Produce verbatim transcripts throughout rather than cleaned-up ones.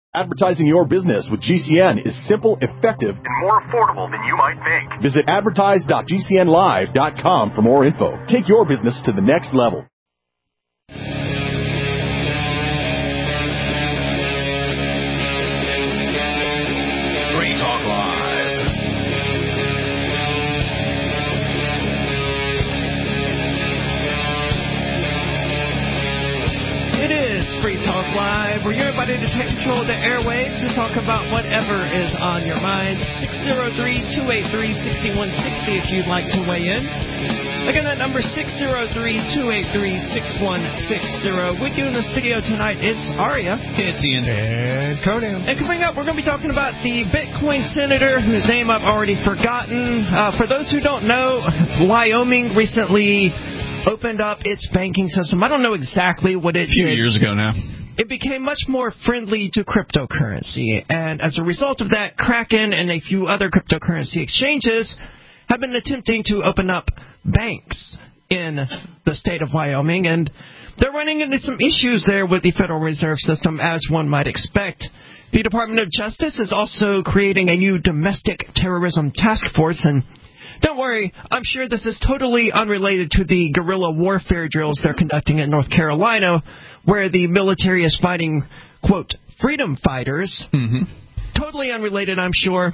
Advertising your business with G C N is simple, effective, and more affordable than you might think. Visit advertise dot g c n live dot com for more info. Take your business to the next level. Free Talk Live. It is Free Talk Live, where you're invited to take control of the airwaves and talk about whatever is on your mind. six oh three, two eight three, six one six oh if you'd like to weigh in. Again, that number six oh three, two eight three, six one six oh. With you in the studio tonight, it's Aria. It's Ian. And Conan. And coming up, we're going to be talking about the Bitcoin senator, whose name I've already forgotten. Uh, for those who don't know, Wyoming recently opened up its banking system. I don't know exactly what it did. A few years ago now. It became much more friendly to cryptocurrency. And as a result of that, Kraken and a few other cryptocurrency exchanges have been attempting to open up banks in the state of Wyoming. And they're running into some issues there with the Federal Reserve System, as one might expect. The Department of Justice is also creating a new domestic terrorism task force. And don't worry, I'm sure this is totally unrelated to the guerrilla warfare drills they're conducting in North Carolina, where the military is fighting, quote, freedom fighters. Mm-hmm. Totally unrelated, I'm sure.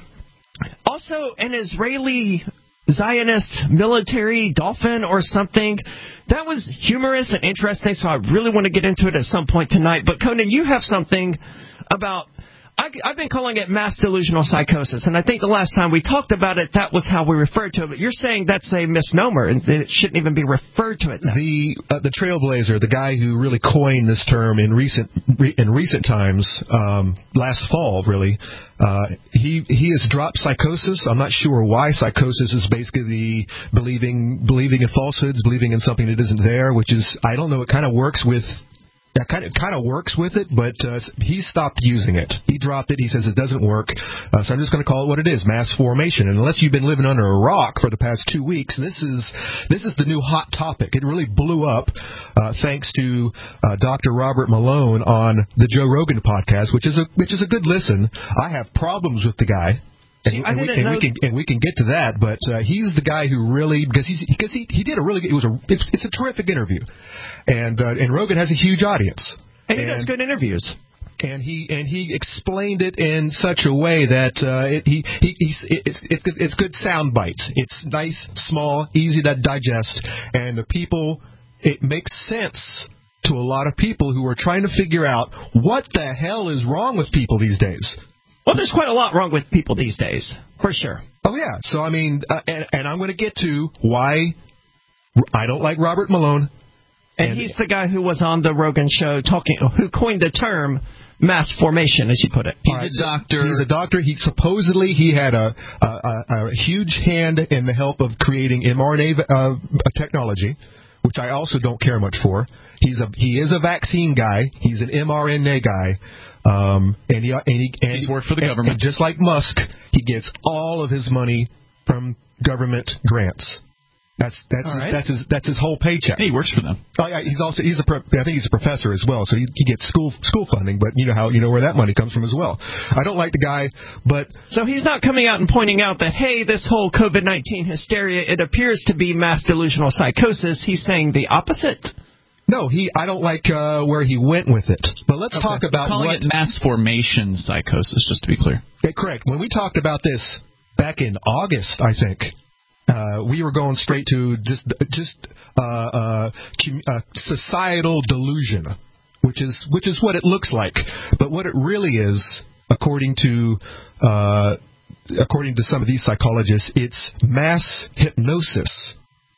Also, an Israeli Zionist military dolphin or something. That was humorous and interesting, so I really want to get into it at some point tonight. But, Conan, you have something about... I, I've been calling it mass delusional psychosis, and I think the last time we talked about it, that was how we referred to it. But you're saying that's a misnomer, and it shouldn't even be referred to it now. The uh, the trailblazer, the guy who really coined this term in recent re, in recent times, um, last fall, really, uh, he he has dropped psychosis. I'm not sure why. Psychosis is basically the believing believing in falsehoods, believing in something that isn't there, which is, I don't know, it kind of works with... That kind of kind of works with it, but uh, he stopped using it. He dropped it. He says it doesn't work. Uh, so I'm just going to call it what it is: mass formation. And unless you've been living under a rock for the past two weeks, this is this is the new hot topic. It really blew up uh, thanks to uh, Doctor Robert Malone on the Joe Rogan podcast, which is a which is a good listen. I have problems with the guy. And, and, we, and we can and we can get to that, but uh, he's the guy who really because he's because he he did a really good, it was a it's, it's a terrific interview, and uh, and Rogan has a huge audience, and he and, does good interviews, and he and he explained it in such a way that uh, it, he he he's, it's it's it's good sound bites. It's nice, small, easy to digest, and the people it makes sense to a lot of people who are trying to figure out what the hell is wrong with people these days. Well, there's quite a lot wrong with people these days, for sure. Oh, yeah. So, I mean, uh, and, and I'm going to get to why I don't like Robert Malone. And, and he's the guy who was on the Rogan show talking, who coined the term mass formation, as you put it. He's right, a doctor. He's a doctor. He supposedly he had a, a, a, a huge hand in the help of creating mRNA uh, technology, which I also don't care much for. He's a he is a vaccine guy. He's an mRNA guy. Um, and he, and he, and He's worked for the and, government. And just like Musk, he gets all of his money from government grants. That's that's his, right. that's his that's his whole paycheck. Hey, he works for them. Oh yeah, he's also he's a I think he's a professor as well, so he, he gets school school funding. But you know how you know where that money comes from as well. I don't like the guy, but so he's not coming out and pointing out that hey, this whole COVID nineteen hysteria, it appears to be mass delusional psychosis. He's saying the opposite. No, he. I don't like uh, where he went with it. But let's okay. talk about calling what, it mass formation psychosis, just to be clear. Yeah, correct. When we talked about this back in August, I think uh, we were going straight to just just uh, uh, uh, societal delusion, which is which is what it looks like. But what it really is, according to uh, according to some of these psychologists, it's mass hypnosis.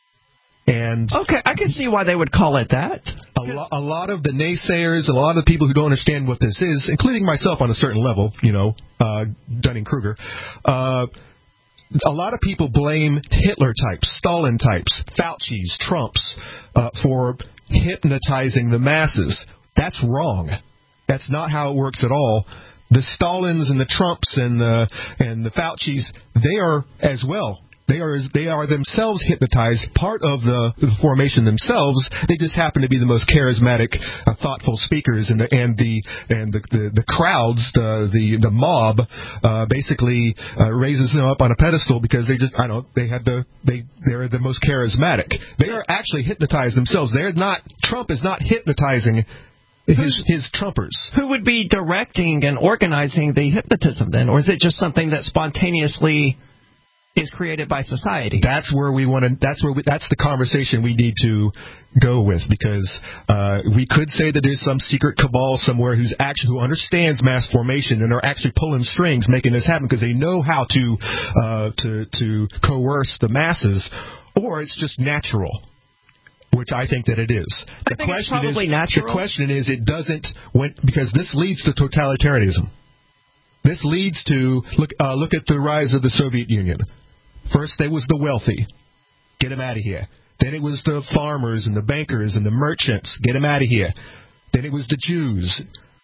And okay, I can see why they would call it that. A, lo- a lot of the naysayers, a lot of the people who don't understand what this is, including myself on a certain level, you know, uh, Dunning-Kruger, uh, a lot of people blame Hitler types, Stalin types, Fauci's, Trump's, uh, for hypnotizing the masses. That's wrong. That's not how it works at all. The Stalins and the Trumps and the and the Fauci's, they are as well They are they are themselves hypnotized, part of the, the formation themselves. They just happen to be the most charismatic, uh, thoughtful speakers, and the and the and the the, the crowds, the the the mob, uh, basically uh, raises them up on a pedestal because they just I don't know, they have the they they're the most charismatic. They are actually hypnotized themselves. They're not Trump is not hypnotizing his his Trumpers. Who would be directing and organizing the hypnotism then, or is it just something that spontaneously is created by society? That's where we want to. That's where we, that's the conversation we need to go with, because uh, we could say that there's some secret cabal somewhere who's actually who understands mass formation and are actually pulling strings, making this happen because they know how to uh, to to coerce the masses, or it's just natural. Which I think that it is. The I think question it's probably is, natural. The question is, it doesn't when because this leads to totalitarianism. This leads to look uh, look at the rise of the Soviet Union. First, there was the wealthy, get them out of here. Then it was the farmers and the bankers and the merchants, get them out of here. Then it was the Jews,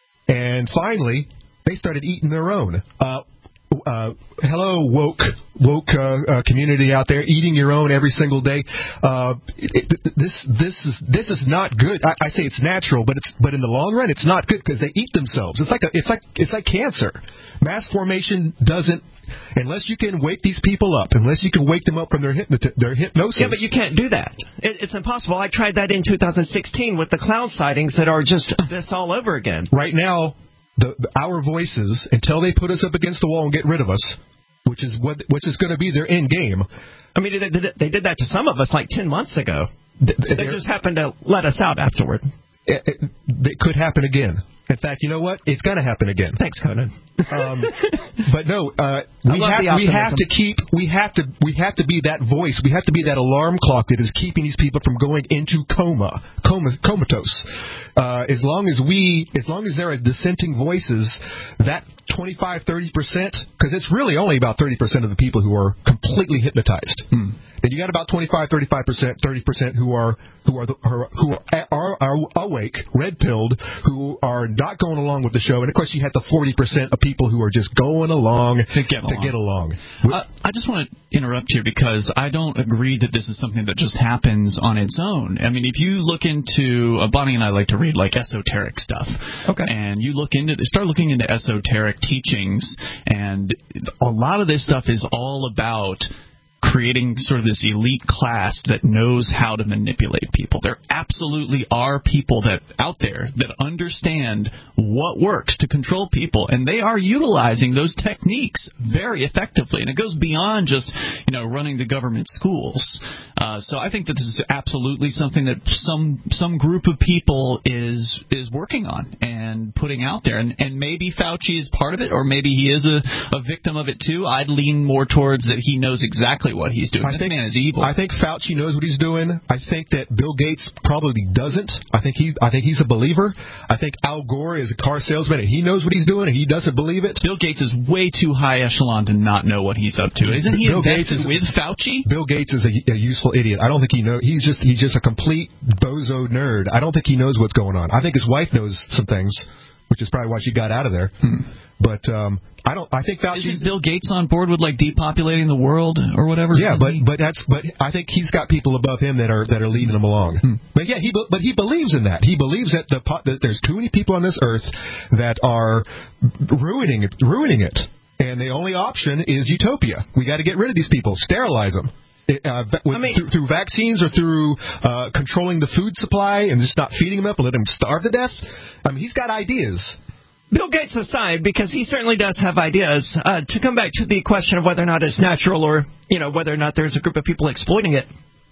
and finally, they started eating their own. Uh, Uh, hello, woke woke uh, uh, community out there, eating your own every single day. Uh, it, it, this this is this is not good. I, I say it's natural, but it's but in the long run, it's not good because they eat themselves. It's like a, it's like it's like cancer. Mass formation doesn't unless you can wake these people up, unless you can wake them up from their hypnoti- their hypnosis. Yeah, but you can't do that. It, it's impossible. I tried that in two thousand sixteen with the cloud sightings that are just this all over again. Right now. The, the, our voices, until they put us up against the wall and get rid of us, which is what which is going to be their end game. I mean, they did, they did that to some of us like ten months ago. Th- they just happened to let us out afterward. It, it, it could happen again. In fact, you know what? It's going to happen again. Thanks, Conan. um, but no, uh, we have we have to keep we have to we have to be that voice. We have to be that alarm clock that is keeping these people from going into coma, coma comatose. Uh, as long as we, as long as there are dissenting voices, that twenty-five, thirty percent, because it's really only about thirty percent of the people who are completely hypnotized. Hmm. And you got about twenty-five, thirty-five percent, thirty percent who are who are the, who are, are, are awake, red-pilled, who are not going along with the show. And of course, you have the forty percent of people who are just going along to get along. To get along. Uh, I just want to interrupt here because I don't agree that this is something that just happens on its own. I mean, if you look into uh, Bonnie and I like to read like esoteric stuff. Okay. And you look into start looking into esoteric teachings, and a lot of this stuff is all about creating sort of this elite class that knows how to manipulate people. There absolutely are people that out there that understand what works to control people, and they are utilizing those techniques very effectively. And it goes beyond just, you know, running the government schools. Uh, so I think that this is absolutely something that some some group of people is is working on and putting out there. And, and maybe Fauci is part of it, or maybe he is a, a victim of it too. I'd lean more towards that he knows exactly what he's doing. I this think, man is evil. I think Fauci knows what he's doing. I think that Bill Gates probably doesn't. I think he I think he's a believer. I think Al Gore is a car salesman and he knows what he's doing and he doesn't believe it. Bill Gates is way too high echelon to not know what he's up to. Isn't he Bill Gates is, with Fauci? Bill Gates is a, a useful idiot. I don't think he knows. He's just he's just a complete bozo nerd. I don't think he knows what's going on. I think his wife knows some things, which is probably why she got out of there. Hmm. But um, I don't. I think Fauci. Isn't Bill Gates on board with like depopulating the world or whatever? Yeah, but but that's but I think he's got people above him that are that are leading him along. Hmm. But yeah, he but he believes in that. He believes that the that there's too many people on this earth that are ruining it, ruining it, and the only option is utopia. We got to get rid of these people, sterilize them. Uh, with, I mean, through, through vaccines or through uh, controlling the food supply and just not feeding them up and letting them starve to death. I mean, he's got ideas. Bill Gates aside, because he certainly does have ideas, uh, to come back to the question of whether or not it's natural or, you know, whether or not there's a group of people exploiting it,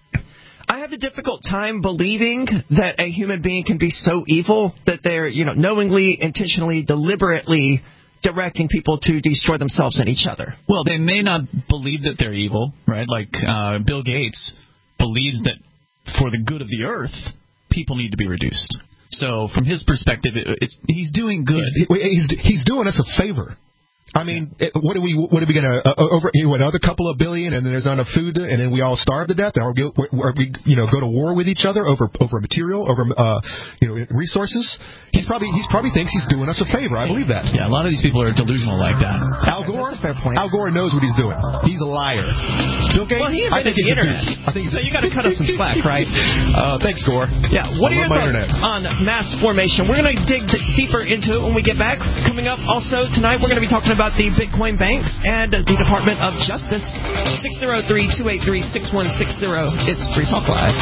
I have a difficult time believing that a human being can be so evil that they're, you know, knowingly, intentionally, deliberately directing people to destroy themselves and each other. Well, they may not believe that they're evil, right? Like uh, Bill Gates believes that for the good of the earth, people need to be reduced. So from his perspective, it, it's he's doing good. He's, he's, he's doing us a favor. I mean, it, what are we? What are we going to uh, over? You know, another couple of billion, and then there's not enough food, and then we all starve to death, or we, or we you know, go to war with each other over over material, over uh, you know, resources. He's probably he's probably thinks he's doing us a favor. I believe that. Yeah, a lot of these people are delusional like that. Al Gore, That's a fair point. Al Gore knows what he's doing. He's a liar. Bill Gates, well, he I think invented he's the internet. A I think he's so you got to cut up some slack, right? Uh, thanks, Gore. Yeah. What I are your love my thoughts internet. on mass formation? We're going to dig d- deeper into it when we get back. Coming up also tonight, we're going to be talking about the Bitcoin banks and the Department of Justice. six oh three, two eight three, six one six zero. It's Free Talk Live.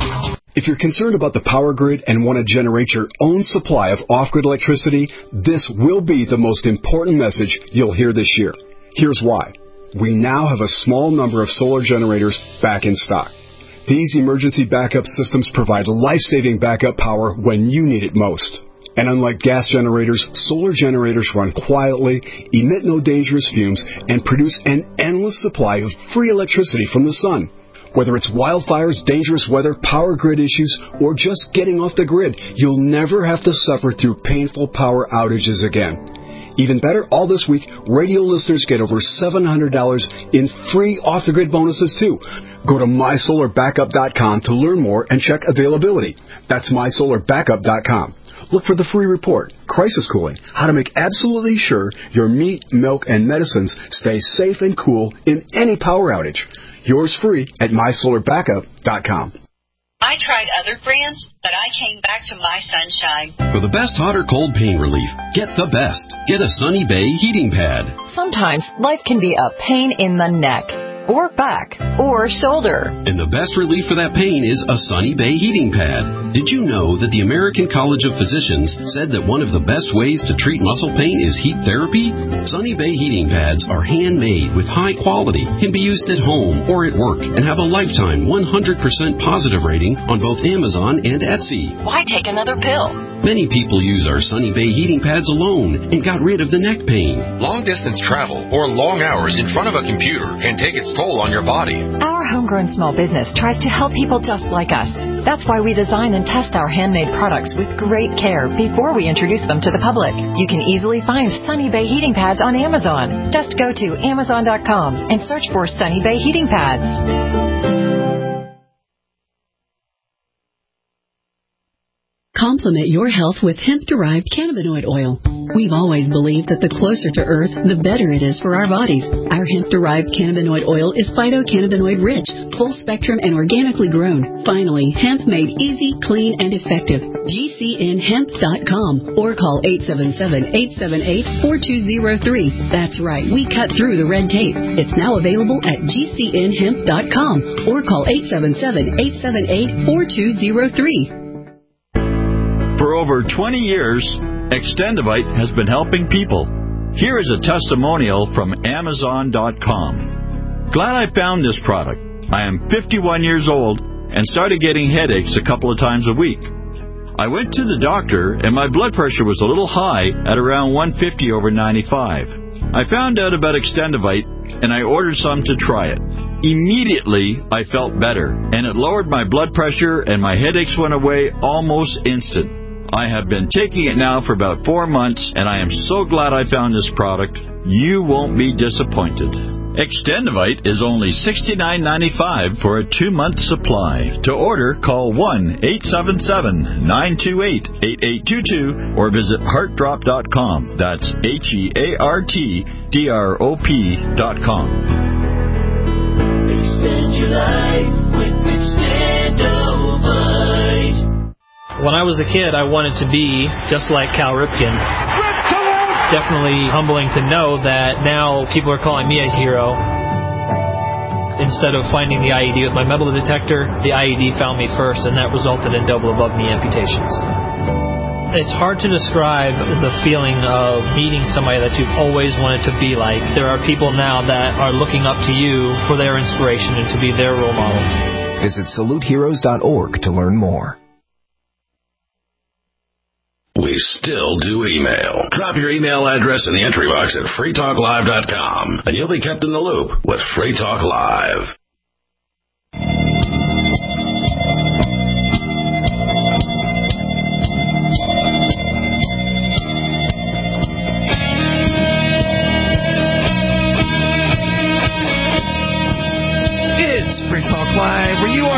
If you're concerned about the power grid and want to generate your own supply of off-grid electricity, this will be the most important message you'll hear this year. Here's why. We now have a small number of solar generators back in stock. These emergency backup systems provide life-saving backup power when you need it most. And unlike gas generators, solar generators run quietly, emit no dangerous fumes, and produce an endless supply of free electricity from the sun. Whether it's wildfires, dangerous weather, power grid issues, or just getting off the grid, you'll never have to suffer through painful power outages again. Even better, all this week, radio listeners get over seven hundred dollars in free off-the-grid bonuses, too. Go to my solar backup dot com to learn more and check availability. That's my solar backup dot com. Look for the free report, Crisis Cooling, how to make absolutely sure your meat, milk, and medicines stay safe and cool in any power outage. Yours free at my solar backup dot com. I tried other brands, but I came back to My Sunshine. For the best hot or cold pain relief, get the best. Get a Sunny Bay heating pad. Sometimes life can be a pain in the neck, or back, or shoulder. And the best relief for that pain is a Sunny Bay heating pad. Did you know that the American College of Physicians said that one of the best ways to treat muscle pain is heat therapy? Sunny Bay heating pads are handmade with high quality, can be used at home or at work, and have a lifetime one hundred percent positive rating on both Amazon and Etsy. Why take another pill? Many people use our Sunny Bay heating pads alone and got rid of the neck pain. Long-distance travel or long hours in front of a computer can take its toll on your body. Our homegrown small business tries to help people just like us. That's why we design and test our handmade products with great care before we introduce them to the public. You can easily find Sunny Bay heating pads on Amazon. Just go to amazon dot com and search for Sunny Bay heating pads. Complement your health with hemp-derived cannabinoid oil. We've always believed that the closer to Earth, the better it is for our bodies. Our hemp-derived cannabinoid oil is phytocannabinoid-rich, full-spectrum, and organically grown. Finally, hemp made easy, clean, and effective. G C N hemp dot com or call eight seven seven, eight seven eight, four two zero three. That's right, we cut through the red tape. It's now available at G C N hemp dot com or call eight seven seven, eight seven eight, four two zero three. For over twenty years, Extendivite has been helping people. Here is a testimonial from Amazon dot com. Glad I found this product. I am fifty-one years old and started getting headaches a couple of times a week. I went to the doctor and my blood pressure was a little high at around one fifty over ninety-five. I found out about Extendivite and I ordered some to try it. Immediately, I felt better, and it lowered my blood pressure and my headaches went away almost instant. I have been taking it now for about four months, and I am so glad I found this product. You won't be disappointed. Extendivite is only sixty-nine ninety-five for a two-month supply. To order, call one eight seven seven, nine two eight, eight eight two two or visit heart drop dot com. That's H E A R T D R O P dot com. Extend your life with Extendivite. When I was a kid, I wanted to be just like Cal Ripken. It's definitely humbling to know that now people are calling me a hero. Instead of finding the I E D with my metal detector, the I E D found me first, and that resulted in double above-knee amputations. It's hard to describe the feeling of meeting somebody that you've always wanted to be like. There are people now that are looking up to you for their inspiration and to be their role model. Visit salute heroes dot org to learn more. We still do email. Drop your email address in the entry box at free talk live dot com, and you'll be kept in the loop with Free Talk Live.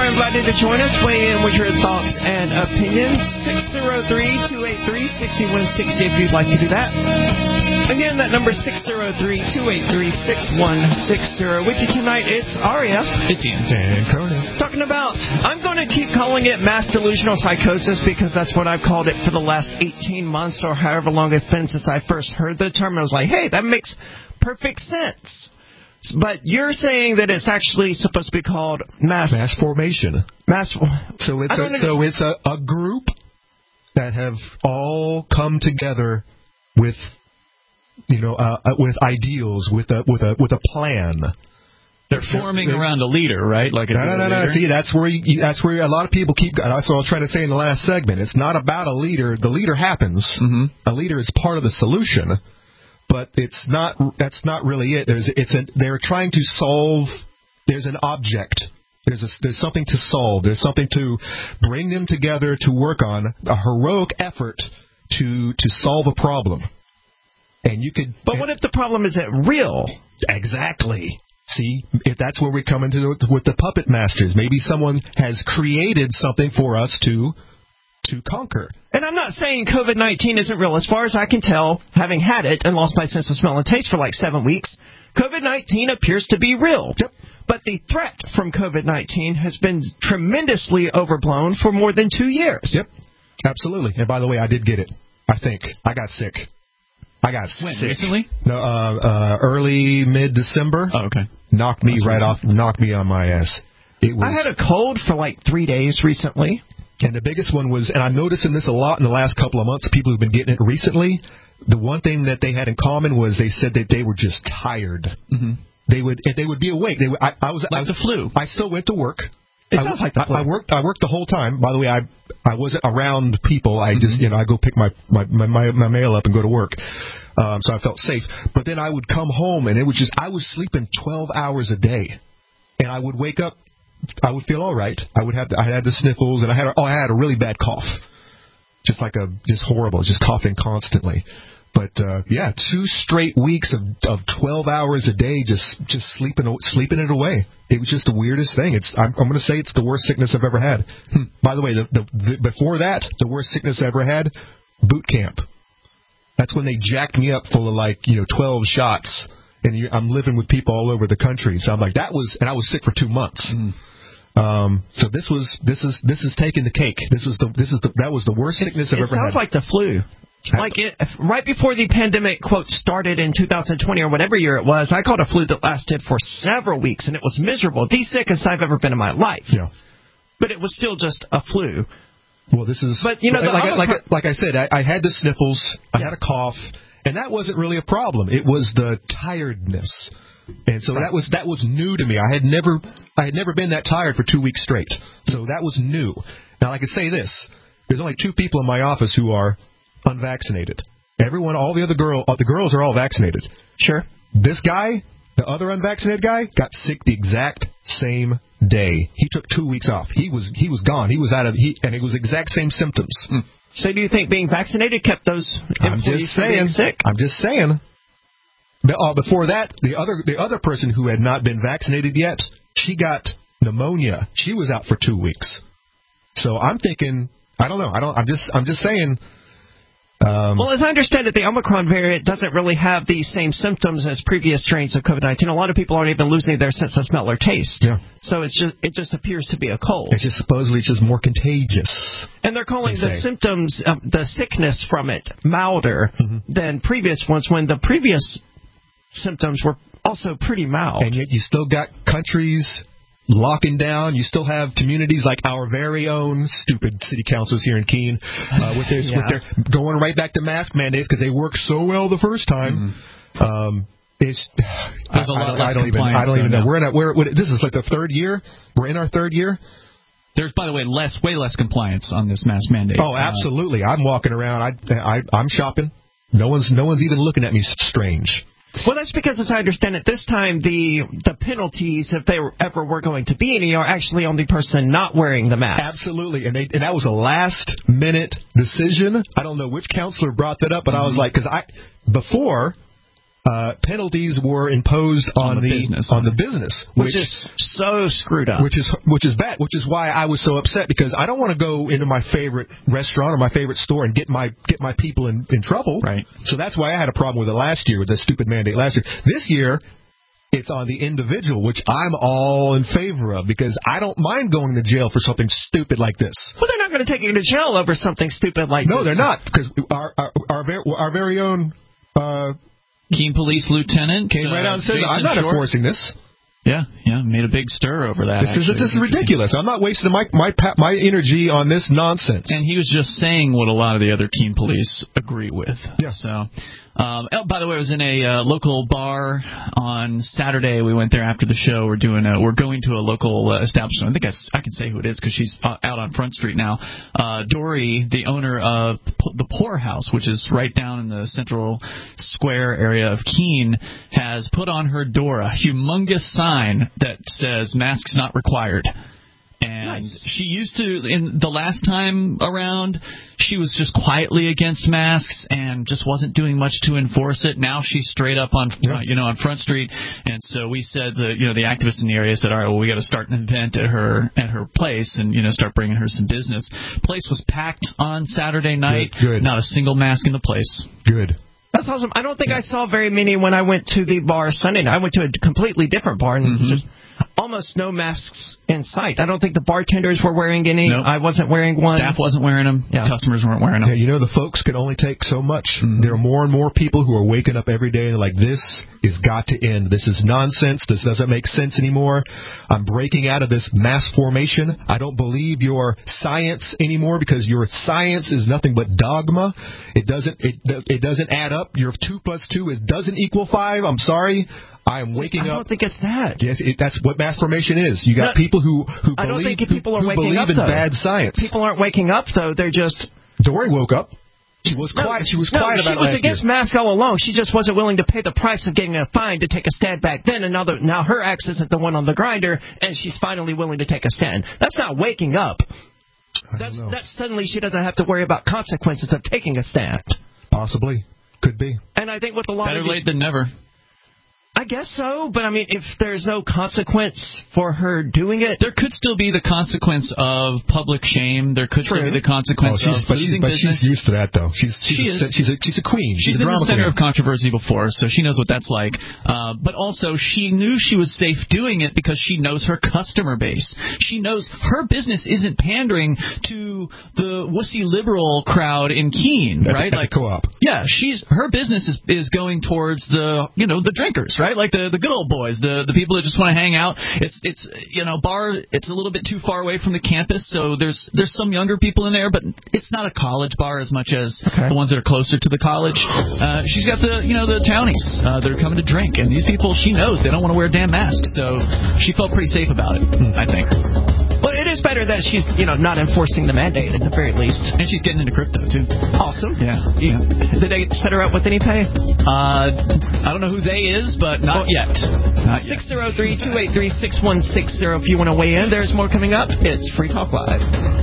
are invited to join us. Weigh in with your thoughts and opinions. six oh three, two eight three, six one six oh if you'd like to do that. Again, that number is six oh three, two eight three, six one six oh. With you tonight, it's Aria. It's Ian. And Conan. Talking about, I'm going to keep calling it mass delusional psychosis because that's what I've called it for the last eighteen months or however long it's been since I first heard the term. I was like, hey, that makes perfect sense. But you're saying that it's actually supposed to be called mass... Mass formation. Mass... So it's a, so it's a, a group that have all come together with, you know, uh, with ideals, with a with a with a plan. They're forming they're, around a leader, right? Like a no, no, no, no. See, that's where you, that's where a lot of people keep. That's what I was trying to say in the last segment. It's not about a leader. The leader happens. Mm-hmm. A leader is part of the solution. But it's not. That's not really it. There's. It's a. They're trying to solve. There's an object. There's a, There's something to solve. There's something to bring them together to work on. A heroic effort to to solve a problem. And you could. But what if the problem isn't real? Exactly. See, if that's where we come into it with the puppet masters. Maybe someone has created something for us to. to conquer. And I'm not saying COVID nineteen isn't real. As far as I can tell, having had it and lost my sense of smell and taste for like seven weeks, COVID nineteen appears to be real. Yep. But the threat from COVID nineteen has been tremendously overblown for more than two years. Yep, absolutely. And by the way, I did get it. I think. I got sick. I got when, sick. Recently? No, uh, uh, early, mid-December. Oh, okay. Knocked me That's right recent. off, knocked me on my ass. It was, I had a cold for like three days recently. And the biggest one was, and I'm noticing this a lot in the last couple of months, people who've been getting it recently, the one thing that they had in common was they said that they were just tired. Mm-hmm. They would if they would be awake. They would, I, I was like I was, the flu. I still went to work. It I, sounds like the flu. I, I worked. I worked the whole time. By the way, I I wasn't around people. I just Mm-hmm. you know I go pick my my, my my mail up and go to work. Um, so I felt safe. But then I would come home and it was just I was sleeping twelve hours a day, and I would wake up. I would feel all right. I would have the, I had the sniffles and I had a, oh I had a really bad cough, just like a just horrible, just coughing constantly. But uh, yeah, two straight weeks of of twelve hours a day, just just sleeping sleeping it away. It was just the weirdest thing. It's I'm, I'm going to say it's the worst sickness I've ever had. Hmm. By the way, the, the, the before that, the worst sickness I ever had, boot camp. That's when they jacked me up full of like you know twelve shots, and you, I'm living with people all over the country. So I'm like that was, and I was sick for two months. Mm. Um, so this was this is this is taking the cake. This was the this is the, that was the worst sickness I've it ever had. It sounds like the flu. Like it, right before the pandemic, quote, started in two thousand twenty or whatever year it was, I caught a flu that lasted for several weeks, and it was miserable. The sickest I've ever been in my life. Yeah. But it was still just a flu. Well, this is... But, you know, like, other like, part, like I said, I, I had the sniffles, I yeah. had a cough, and that wasn't really a problem. It was the tiredness. And so right. that was that was new to me. I had never I had never been that tired for two weeks straight. So that was new. Now, I can say this. There's only two people in my office who are unvaccinated. Everyone, all the other girl, the girls are all vaccinated. Sure. This guy, the other unvaccinated guy, got sick the exact same day. He took two weeks off. He was he was gone. He was out of he, and it was exact same symptoms. Mm. So do you think being vaccinated kept those employees I'm just saying, sick? I'm just saying. Uh, before that, the other the other person who had not been vaccinated yet, she got pneumonia. She was out for two weeks. So I'm thinking, I don't know. I don't. I'm just I'm just saying. Um, well, as I understand it, the Omicron variant doesn't really have the same symptoms as previous strains of COVID nineteen. A lot of people aren't even losing their sense of smell or taste. Yeah. So it's just it just appears to be a cold. It's just supposedly it's just more contagious. And they're calling they the say. symptoms, uh, the sickness from it, milder mm-hmm. than previous ones, when the previous symptoms were also pretty mild. And yet you still got countries locking down. You still have communities like our very own stupid city councils here in Keene uh, with, their, yeah. with their going right back to mask mandates because they worked so well the first time. Mm-hmm. Um, it's There's a lot I, less I don't even I don't even know. Now. We're in a, we're, we're this is like the third year. We're in our third year. There's, by the way, less way less compliance on this mask mandate. Oh, absolutely. Uh, I'm walking around. I, I I'm shopping. No one's no one's even looking at me strange. Well, that's because, as I understand it, this time the the penalties, if they were, ever were going to be any, are actually on the person not wearing the mask. Absolutely, and they, and that was a last-minute decision. I don't know which counselor brought that up, but mm-hmm. I was like, because I before uh, penalties were imposed on, on the, the business. on the business, which, which is so screwed up. Which is which is bad. Which is why I was so upset, because I don't want to go into my favorite restaurant or my favorite store and get my get my people in, in trouble. Right. So that's why I had a problem with it last year, with this stupid mandate last year. This year, it's on the individual, which I'm all in favor of, because I don't mind going to jail for something stupid like this. Well, they're not going to take you to jail over something stupid like no, this. No, they're not, because our our our, ver- our very own uh, Keene Police Lieutenant came uh, right out and said, Jason "I'm not Short. enforcing this." Yeah, yeah, made a big stir over that. This is this is ridiculous. I'm not wasting my my my energy on this nonsense. And he was just saying what a lot of the other Keene Police agree with. Yeah. So, um, oh, by the way, I was in a uh, local bar on Saturday. We went there after the show. We're doing a, we're going to a local uh, establishment. I think I, I can say who it is because she's uh, out on Front Street now. Uh, Dory, the owner of P- the Pour House, which is right down in the Central Square area of Keene, has put on her door a humongous sign that says "masks not required." And nice. She used to, in the last time around, she was just quietly against masks and just wasn't doing much to enforce it. Now she's straight up on, yeah. uh, you know, on Front Street. And so we said that, you know, the activists in the area said, all right, well, we got to start an event at her at her place and, you know, start bringing her some business. Place was packed on Saturday night. Good, good. Not a single mask in the place. Good. That's awesome. I don't think I saw very many when I went to the bar Sunday night. I went to a completely different bar, and mm-hmm. just almost no masks in sight. I don't think the bartenders were wearing any. Nope. I wasn't wearing one. Staff wasn't wearing them. Yeah. Customers weren't wearing them. Yeah, you know, the folks can only take so much. Mm-hmm. There are more and more people who are waking up every day and they're like, this has got to end. This is nonsense. This doesn't make sense anymore. I'm breaking out of this mass formation. I don't believe your science anymore, because your science is nothing but dogma. It doesn't it, it doesn't add up. Your two plus two is doesn't equal five. I'm sorry. I am waking up. I don't think it's that. Yes, it, that's what mass formation is. You got no, people who who I believe, don't think people are who, who waking believe up, in though. bad science. People aren't waking up, though. They're just. Dory woke up. She was no, quiet. She was no, quiet she about was last against year. masks all along. She just wasn't willing to pay the price of getting a fine to take a stand back then. Another now her axe isn't the one on the grinder, and she's finally willing to take a stand. That's not waking up. That's that's suddenly she doesn't have to worry about consequences of taking a stand. Possibly, could be. And I think with a lot better of these, late than never. I guess so, but I mean, if there's no consequence for her doing it, there could still be the consequence of public shame. There could True. still be the consequence oh, she's, of but she's, losing but business. she's used to that, though. She's she's she a, is. she's a she's a queen. She's, she's been a in the center queen. of controversy before, so she knows what that's like. Uh, but also, she knew she was safe doing it because she knows her customer base. She knows her business isn't pandering to the wussy liberal crowd in Keene, at, right? At like the co-op. Yeah, she's her business is is going towards the you know the drinkers, right? Like the the good old boys, the the people that just want to hang out. It's it's you know bar. It's a little bit too far away from the campus, so there's there's some younger people in there, but it's not a college bar as much as okay. the ones that are closer to the college. Uh, she's got the you know the townies uh, that are coming to drink, and these people she knows they don't want to wear a damn mask, so she felt pretty safe about it. Hmm. I think. Well, it is better that she's, you know, not enforcing the mandate at the very least. And she's getting into crypto, too. Awesome. Yeah. You, yeah. Did they set her up with any pay? Uh, I don't know who they is, but not well, yet. Not six oh three, two eight three, six one six zero if you want to weigh in. There's more coming up. It's Free Talk Live.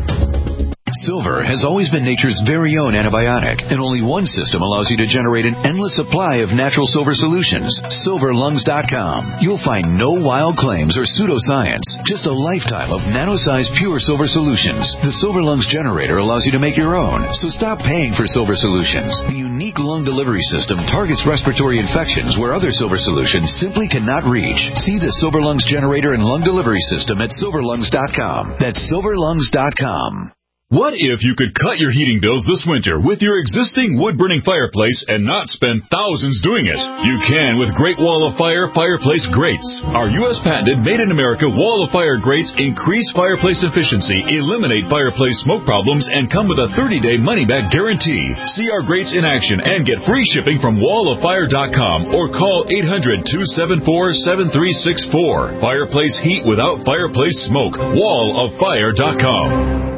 Silver has always been nature's very own antibiotic, and only one system allows you to generate an endless supply of natural silver solutions. silver lungs dot com. You'll find no wild claims or pseudoscience, just a lifetime of nano-sized pure silver solutions. The Silver Lungs generator allows you to make your own, so stop paying for silver solutions. The unique lung delivery system targets respiratory infections where other silver solutions simply cannot reach. See the Silver Lungs generator and lung delivery system at silver lungs dot com. That's silver lungs dot com. What if you could cut your heating bills this winter with your existing wood-burning fireplace and not spend thousands doing it? You can with Great Wall of Fire fireplace grates. Our U S patented made-in-America Wall of Fire grates increase fireplace efficiency, eliminate fireplace smoke problems, and come with a thirty-day money-back guarantee. See our grates in action and get free shipping from wall of fire dot com or call eight hundred, two seven four, seven three six four. Fireplace heat without fireplace smoke. wall of fire dot com.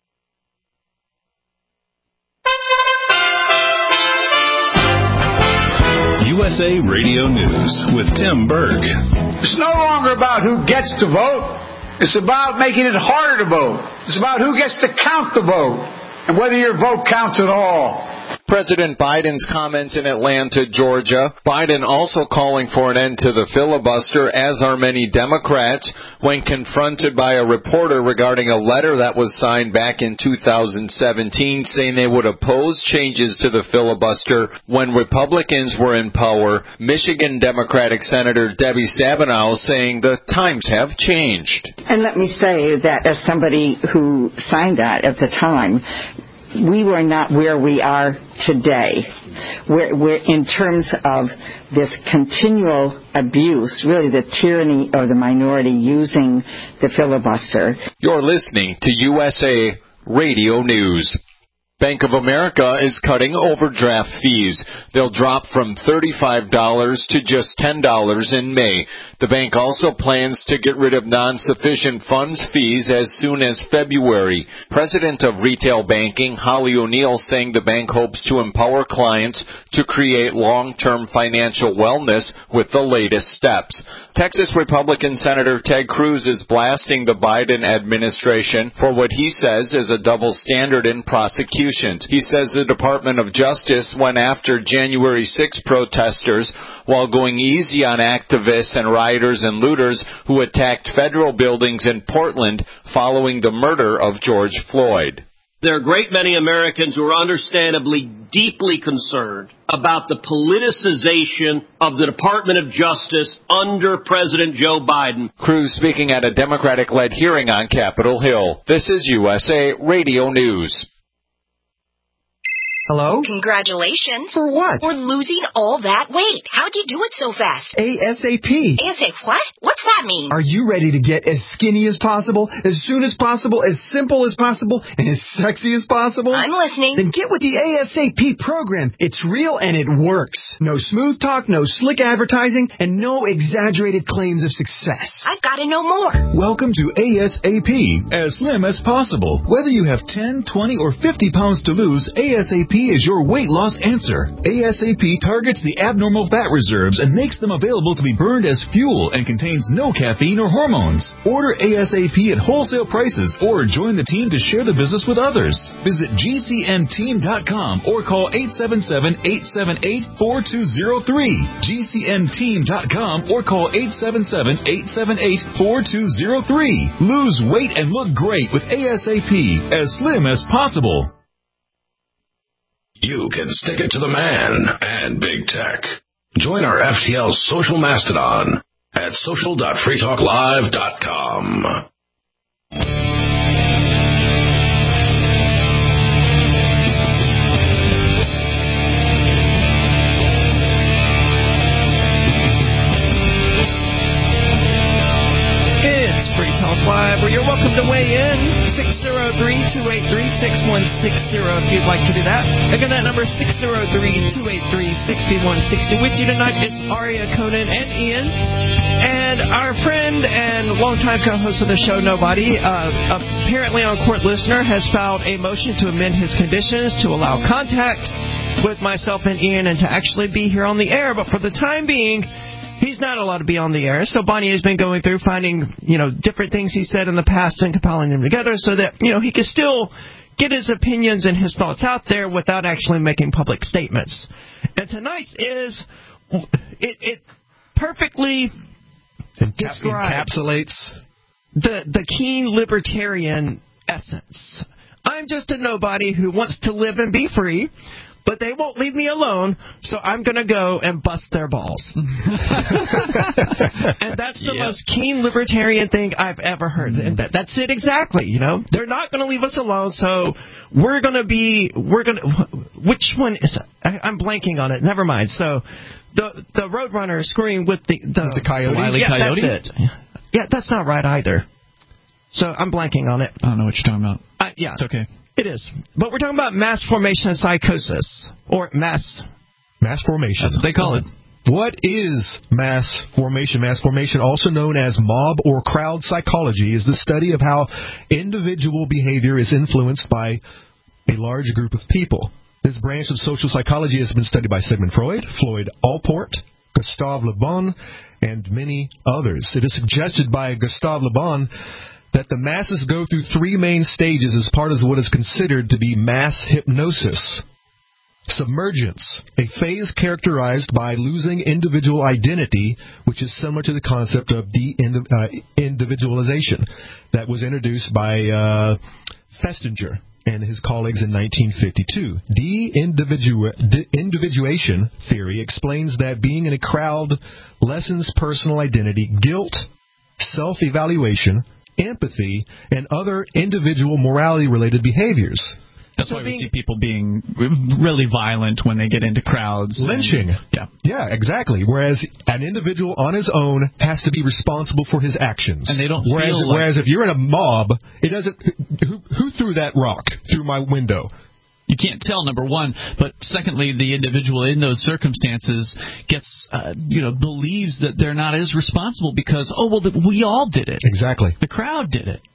U S A Radio News with Tim Berg. It's no longer about who gets to vote. It's about making it harder to vote. It's about who gets to count the vote and whether your vote counts at all. President Biden's comments in Atlanta, Georgia. Biden also calling for an end to the filibuster, as are many Democrats, when confronted by a reporter regarding a letter that was signed back in two thousand seventeen saying they would oppose changes to the filibuster when Republicans were in power. Michigan Democratic Senator Debbie Stabenow saying the times have changed. And let me say that as somebody who signed that at the time, we were not where we are today. We're, we're in terms of this continual abuse, really the tyranny of the minority using the filibuster. You're listening to U S A Radio News. Bank of America is cutting overdraft fees. They'll drop from thirty-five dollars to just ten dollars in May. The bank also plans to get rid of non-sufficient funds fees as soon as February. President of Retail Banking, Holly O'Neill, saying the bank hopes to empower clients to create long-term financial wellness with the latest steps. Texas Republican Senator Ted Cruz is blasting the Biden administration for what he says is a double standard in prosecution. He says the Department of Justice went after January sixth protesters while going easy on activists and rioters and looters who attacked federal buildings in Portland following the murder of George Floyd. There are a great many Americans who are understandably deeply concerned about the politicization of the Department of Justice under President Joe Biden. Cruz speaking at a Democratic-led hearing on Capitol Hill. This is U S A Radio News. Hello? Congratulations. For what? For losing all that weight. How'd you do it so fast? ASAP. ASAP what? What's that mean? Are you ready to get as skinny as possible, as soon as possible, as simple as possible, and as sexy as possible? I'm listening. Then get with the ASAP program. It's real and it works. No smooth talk, no slick advertising, and no exaggerated claims of success. I've got to know more. Welcome to ASAP, as slim as possible. Whether you have ten, twenty, or fifty pounds to lose, ASAP is your weight loss answer. ASAP targets the abnormal fat reserves and makes them available to be burned as fuel and contains no caffeine or hormones. Order ASAP at wholesale prices or join the team to share the business with others. Visit G C N team dot com or call eight seven seven, eight seven eight, four two zero three. G C N team dot com or call eight seven seven, eight seven eight, four two zero three. Lose weight and look great with ASAP, as slim as possible. You can stick it to the man and big tech. Join our F T L social mastodon at social dot free talk live dot com. It's Free Talk Live, where you're welcome to weigh in. six oh three, two eight three, six one six zero if you'd like to do that. Again, that number is six oh three, two eight three, six one six zero. With you tonight, it's Aria, Conan, and Ian. And our friend and longtime co-host of the show, Nobody, uh, apparently on court listener, has filed a motion to amend his conditions to allow contact with myself and Ian and to actually be here on the air. But for the time being, he's not allowed to be on the air. So Bonnie has been going through finding, you know, different things he said in the past and compiling them together so that, you know, he can still get his opinions and his thoughts out there without actually making public statements. And tonight's is, it, it perfectly Encap- describes encapsulates the, the keen libertarian essence. I'm just a nobody who wants to live and be free, but they won't leave me alone, so I'm going to go and bust their balls. And that's the yep. most keen libertarian thing I've ever heard. And that, that's it exactly, you know. They're not going to leave us alone, so we're going to be, we're going to, which one is it? I, I'm blanking on it. Never mind. So the the Roadrunner screwing with the... The, the coyote? Wile E. Yeah, Coyote? That's it. Yeah, that's not right either. So I'm blanking on it. I don't know what you're talking about. Uh, yeah. It's okay. It is. But we're talking about mass formation psychosis, or mass... Mass formation. That's what they call it. What is mass formation? Mass formation, also known as mob or crowd psychology, is the study of how individual behavior is influenced by a large group of people. This branch of social psychology has been studied by Sigmund Freud, Floyd Allport, Gustave Le Bon, and many others. It is suggested by Gustave Le Bon that the masses go through three main stages as part of what is considered to be mass hypnosis. Submergence, a phase characterized by losing individual identity, which is similar to the concept of de-individualization that was introduced by uh, Festinger and his colleagues in nineteen fifty-two. De-individuation theory explains that being in a crowd lessens personal identity, guilt, self-evaluation, empathy, and other individual morality-related behaviors. That's so why we see people being really violent when they get into crowds. Lynching. And, yeah. Yeah, exactly. Whereas an individual on his own has to be responsible for his actions. And they don't whereas, feel like... Whereas if you're in a mob, it doesn't... Who, who threw that rock through my window? You can't tell, number one, but secondly, the individual in those circumstances gets, uh, you know, believes that they're not as responsible because, oh, well, the, we all did it. Exactly. The crowd did it.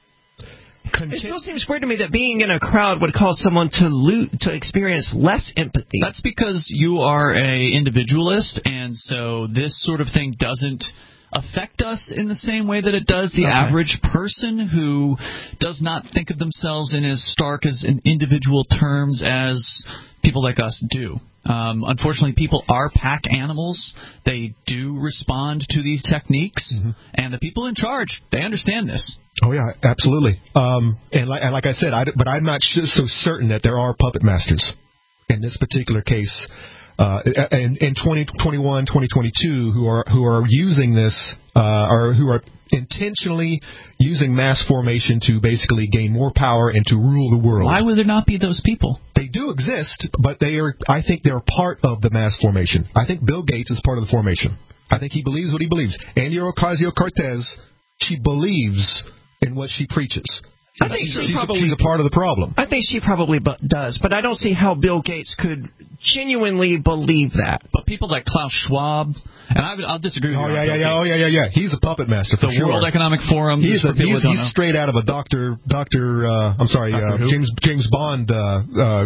It still seems weird to me that being in a crowd would cause someone to lo- to experience less empathy. That's because you are a individualist, and so this sort of thing doesn't affect us in the same way that it does the okay. average person who does not think of themselves in as stark as in individual terms as people like us do. Um, unfortunately, people are pack animals. They do respond to these techniques, mm-hmm. and the people in charge, they understand this. Oh, yeah, absolutely. Um, and, like, and like I said, I, but I'm not so certain that there are puppet masters in this particular case. Uh, in, in twenty twenty-one, twenty twenty-two, who are who are using this, uh, or who are intentionally using mass formation to basically gain more power and to rule the world. Why would there not be those people? They do exist, but they are. I think they're part of the mass formation. I think Bill Gates is part of the formation. I think he believes what he believes. Andy Ocasio-Cortez, she believes in what she preaches. I think she she's, probably, a, she's a part of the problem. I think she probably bu- does, but I don't see how Bill Gates could genuinely believe that. But people like Klaus Schwab, and I, I'll disagree with oh, you. Yeah, yeah, yeah, oh, yeah, yeah, yeah. He's a puppet master for the sure. The World Economic Forum. He's, a, he's, he's know. straight out of a Doctor, Doctor. Uh, I'm sorry, uh, James James Bond. Uh, uh,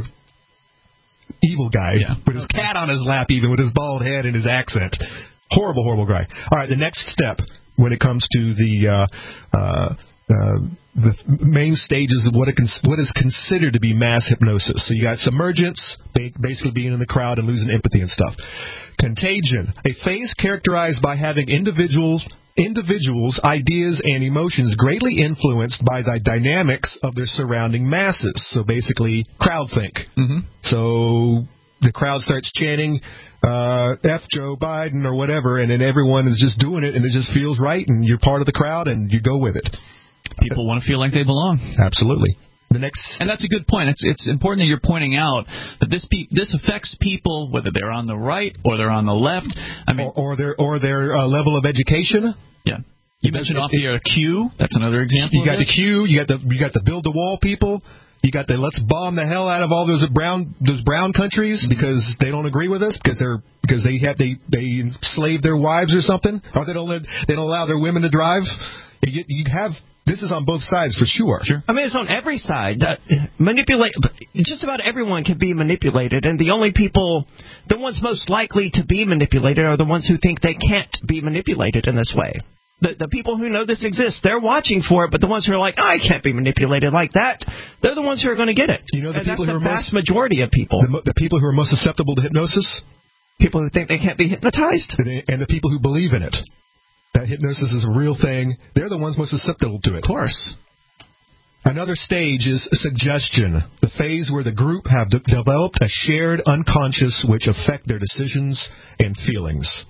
evil guy yeah. with his cat on his lap, even with his bald head and his accent. Horrible, horrible guy. All right, the next step when it comes to the. Uh, uh, Uh, the main stages of what, it cons- what is considered to be mass hypnosis. So you got submergence, ba- basically being in the crowd and losing empathy and stuff. Contagion, a phase characterized by having individuals, individuals, ideas, and emotions greatly influenced by the dynamics of their surrounding masses. So basically, crowdthink. Mm-hmm. So the crowd starts chanting, uh, F Joe Biden or whatever, and then everyone is just doing it, and it just feels right, and you're part of the crowd, and you go with it. People want to feel like they belong. Absolutely. The next, and that's a good point. It's it's important that you're pointing out that this pe- this affects people whether they're on the right or they're on the left. I mean, or, or their or their uh, level of education. Yeah. You mentioned off the air Q. That's another example. You got the Q. You got the you got the build the wall people. You got the let's bomb the hell out of all those brown those brown countries mm-hmm. because they don't agree with us because they're because they have they they enslave their wives or something, or they don't let, they don't allow their women to drive. You, you have. This is on both sides for sure. Sure. I mean, it's on every side. Uh, manipulate. Just about everyone can be manipulated, and the only people, the ones most likely to be manipulated, are the ones who think they can't be manipulated in this way. The the people who know this exists, they're watching for it, but the ones who are like, I can't be manipulated like that, they're the ones who are going to get it. You know, the and people that's who the are vast most, majority of people. The, the people who are most susceptible to hypnosis? People who think they can't be hypnotized. And the people who believe in it. That hypnosis is a real thing. They're the ones most susceptible to it. Of course. Another stage is suggestion, the phase where the group have de- developed a shared unconscious which affect their decisions and feelings.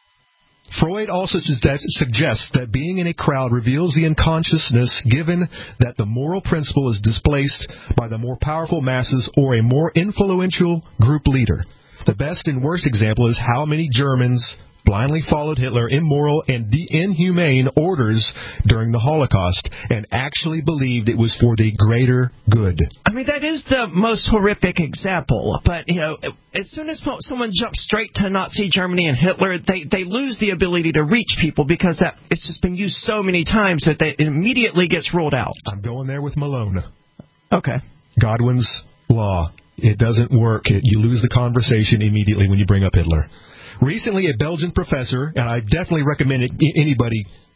Freud also suggests that being in a crowd reveals the unconsciousness given that the moral principle is displaced by the more powerful masses or a more influential group leader. The best and worst example is how many Germans blindly followed Hitler immoral and de- inhumane orders during the Holocaust and actually believed it was for the greater good. I mean, that is the most horrific example. But, you know, as soon as someone jumps straight to Nazi Germany and Hitler, they, they lose the ability to reach people because that it's just been used so many times that they, it immediately gets ruled out. I'm going there with Malone. Okay. Godwin's law. It doesn't work. It, you lose the conversation immediately when you bring up Hitler. Recently, a Belgian professor, and I definitely recommend it, anybody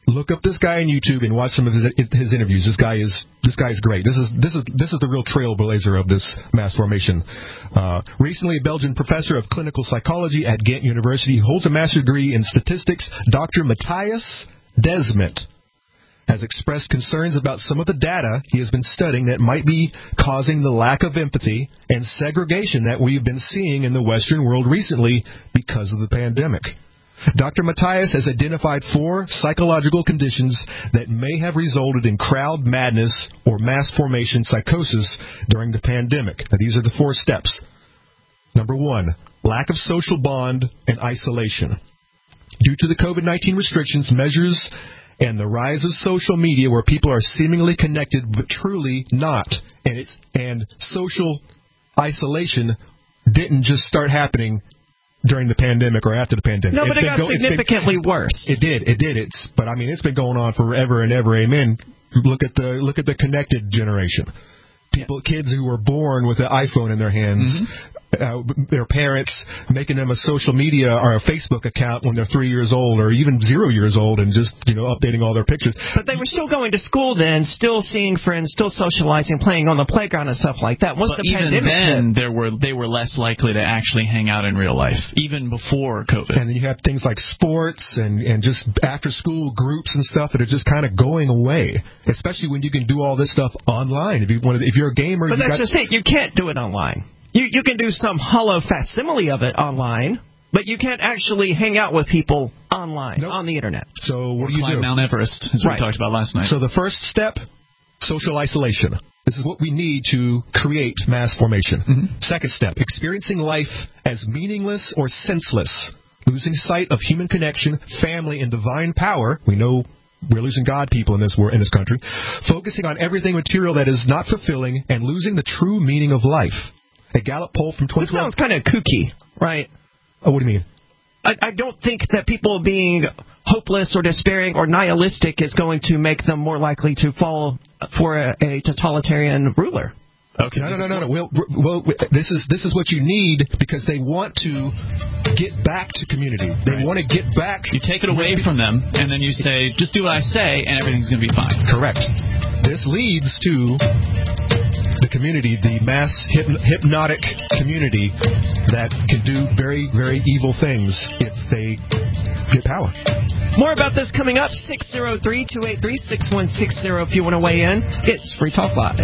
Look up this guy on YouTube and watch some of his, his interviews. This guy is this guy is great. This is this is this is the real trailblazer of this mass formation. Uh, recently, a Belgian professor of clinical psychology at Ghent University holds a master's degree in statistics. Doctor Matthias Desmet has expressed concerns about some of the data he has been studying that might be causing the lack of empathy and segregation that we've been seeing in the Western world recently because of the pandemic. Doctor Matthias has identified four psychological conditions that may have resulted in crowd madness or mass formation psychosis during the pandemic. Now, these are the four steps. Number one, lack of social bond and isolation. Due to the COVID nineteen restrictions, measures, and the rise of social media where people are seemingly connected but truly not, and it's and social isolation didn't just start happening during the pandemic or after the pandemic. No, but it's it got go- significantly it's been, worse. It did, it did. It's but I mean it's been going on forever and ever. Amen. Look at the look at the connected generation. People, kids who were born with an iPhone in their hands. Mm-hmm. Uh, their parents making them a social media or a Facebook account when they're three years old or even zero years old and just, you know, updating all their pictures. But they were still going to school then, still seeing friends, still socializing, playing on the playground and stuff like that. Once but the even pandemic then, hit, there were they were less likely to actually hang out in real life, even before COVID. And then you have things like sports and, and just after-school groups and stuff that are just kind of going away, especially when you can do all this stuff online. If, you want to, if you're a gamer... But you that's got, just it. You can't do it online. You you can do some hollow facsimile of it online, but you can't actually hang out with people online, nope. on the Internet. So what or do you climb do? Mount Everest, as right. we talked about last night. So the first step, social isolation. This is what we need to create mass formation. Mm-hmm. Second step, experiencing life as meaningless or senseless, losing sight of human connection, family, and divine power. We know we're losing God people in this in this country. Focusing on everything material that is not fulfilling and losing the true meaning of life. A Gallup poll from twenty twelve. This sounds kind of kooky, right? Oh, what do you mean? I, I don't think that people being hopeless or despairing or nihilistic is going to make them more likely to fall for a, a totalitarian ruler. Okay. No, no, no, no, no. Well, well, this is this is what you need because they want to get back to community. They right. want to get back. You take it away from them, and then you say, just do what I say, and everything's going to be fine. Correct. This leads to the community, the mass hypn- hypnotic community that can do very, very evil things if they get power. More about this coming up. six oh three, two eight three, six one six zero if you want to weigh in. It's Free Talk Live.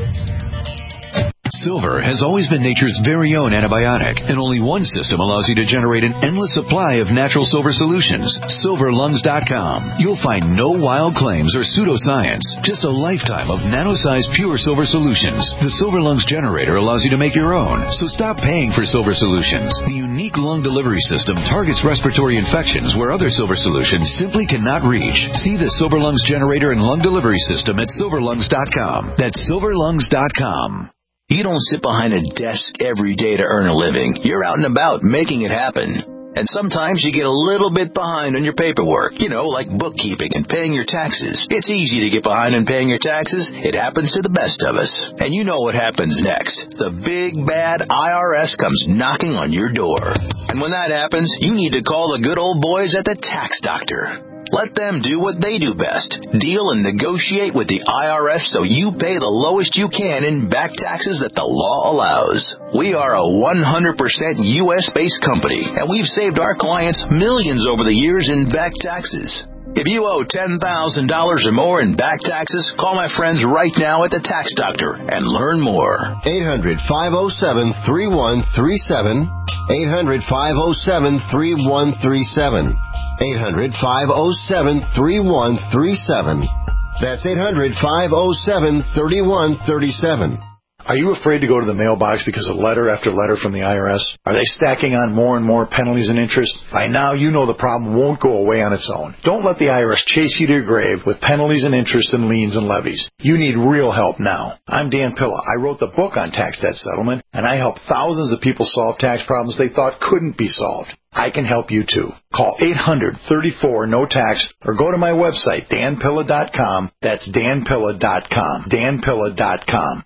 Silver has always been nature's very own antibiotic, and only one system allows you to generate an endless supply of natural silver solutions. silver lungs dot com. You'll find no wild claims or pseudoscience, just a lifetime of nano-sized pure silver solutions. The Silver Lungs generator allows you to make your own, so stop paying for silver solutions. The unique lung delivery system targets respiratory infections where other silver solutions simply cannot reach. See the Silver Lungs generator and lung delivery system at silver lungs dot com. That's silver lungs dot com. You don't sit behind a desk every day to earn a living. You're out and about making it happen. And sometimes you get a little bit behind on your paperwork, you know, like bookkeeping and paying your taxes. It's easy to get behind on paying your taxes. It happens to the best of us. And you know what happens next. The big, bad I R S comes knocking on your door. And when that happens, you need to call the good old boys at the Tax Doctor. Let them do what they do best. Deal and negotiate with the I R S so you pay the lowest you can in back taxes that the law allows. We are a one hundred percent U S-based company, and we've saved our clients millions over the years in back taxes. If you owe ten thousand dollars or more in back taxes, call my friends right now at the Tax Doctor and learn more. eight hundred, five oh seven, three one three seven. eight hundred, five oh seven, three one three seven. eight hundred, five oh seven, three one three seven. That's eight hundred, five oh seven, three one three seven. Are you afraid to go to the mailbox because of letter after letter from the I R S? Are they stacking on more and more penalties and interest? By now, you know the problem won't go away on its own. Don't let the I R S chase you to your grave with penalties and interest and liens and levies. You need real help now. I'm Dan Pilla. I wrote the book on tax debt settlement, and I help thousands of people solve tax problems they thought couldn't be solved. I can help you too. Call eight hundred, thirty-four, no tax or go to my website, dan pilla dot com. That's dan pilla dot com. dan pilla dot com.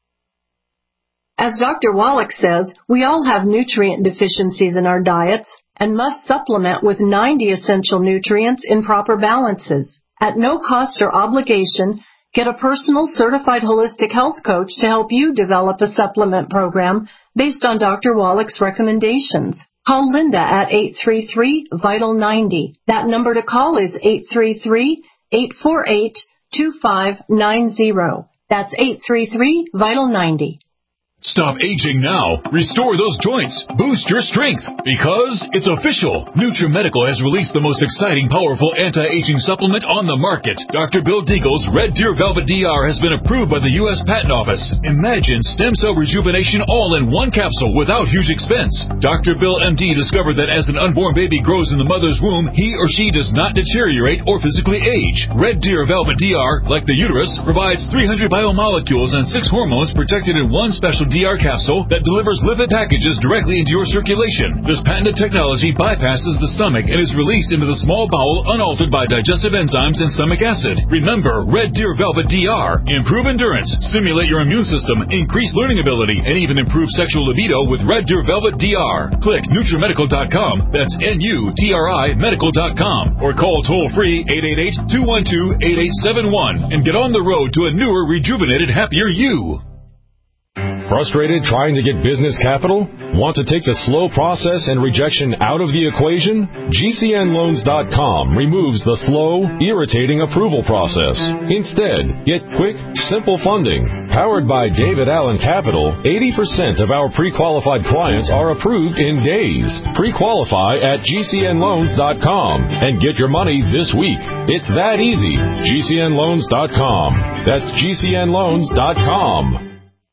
As Doctor Wallach says, we all have nutrient deficiencies in our diets, and must supplement with ninety essential nutrients in proper balances. At no cost or obligation, get a personal certified holistic health coach to help you develop a supplement program based on Doctor Wallach's recommendations. Call Linda at eight three three, vital ninety. That number to call is eight three three, eight four eight, two five nine zero. That's eight three three, vital ninety. Stop aging now. Restore those joints. Boost your strength. Because it's official. NutriMedical has released the most exciting, powerful anti-aging supplement on the market. Doctor Bill Deagle's Red Deer Velvet D R has been approved by the U S Patent Office. Imagine stem cell rejuvenation all in one capsule without huge expense. Doctor Bill M D discovered that as an unborn baby grows in the mother's womb, he or she does not deteriorate or physically age. Red Deer Velvet D R, like the uterus, provides three hundred biomolecules and six hormones protected in one special D R capsule that delivers lipid packages directly into your circulation. This patented technology bypasses the stomach and is released into the small bowel unaltered by digestive enzymes and stomach acid. Remember, Red Deer Velvet D R. Improve endurance, stimulate your immune system, increase learning ability, and even improve sexual libido with Red Deer Velvet D R. Click NutriMedical dot com, that's N U T R I medical dot com, or call toll-free eight eight eight, two one two, eight eight seven one and get on the road to a newer, rejuvenated, happier you. Frustrated trying to get business capital? Want to take the slow process and rejection out of the equation? G C N loans dot com removes the slow, irritating approval process. Instead, get quick, simple funding. Powered by David Allen Capital, eighty percent of our pre-qualified clients are approved in days. Pre-qualify at G C N loans dot com and get your money this week. It's that easy. G C N loans dot com. That's G C N loans dot com.